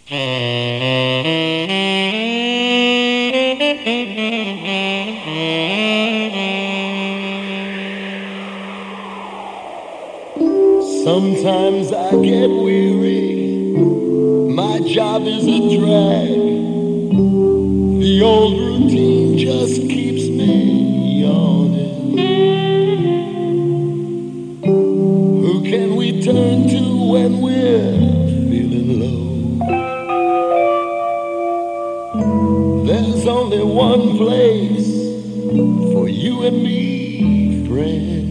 Sometimes I get weary, my job is a drag. The old routine just keeps me yawning. Who can we turn to when we're feeling low? There's only one place for you and me, friends.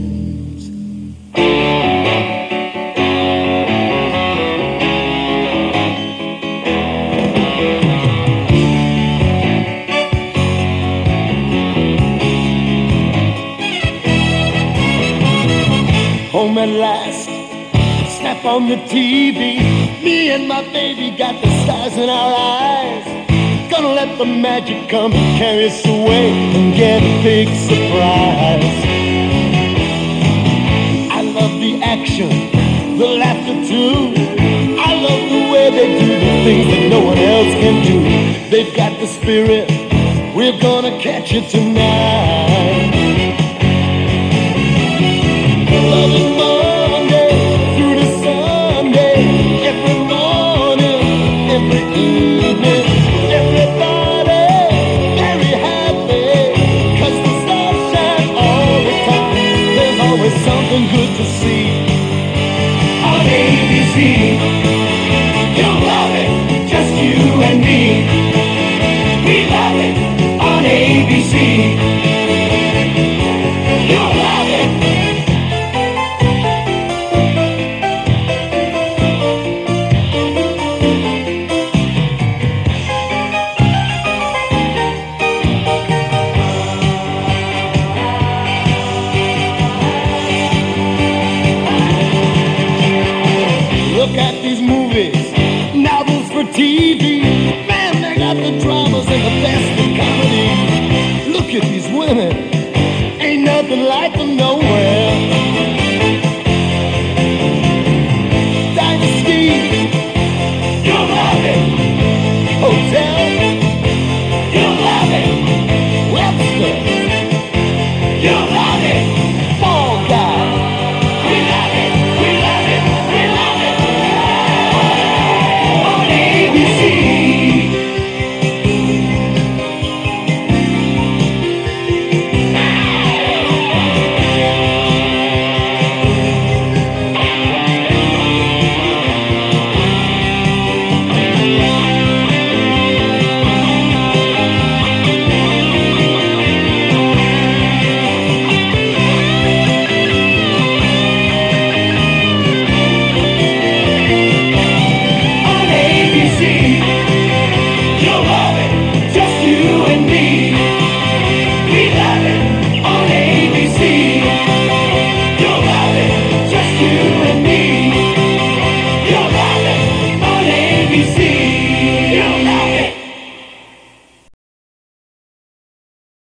Home at last, snap on the TV. Me and my baby got the stars in our eyes. Gonna let the magic come and carry us away and get a big surprise. I love the action, the laughter too. I love the way they do the things that no one else can do. They've got the spirit, we're gonna catch it tonight. Loving Monday through to Sunday, every morning, every evening, everybody very happy, 'cause the stars shine all the time. There's always something good to see on ABC. You'll love it, just you and me. We love it on ABC. You'll love it. Look at these movies, novels for TV. Man, they got the dramas and the best in comedy. Look at these women.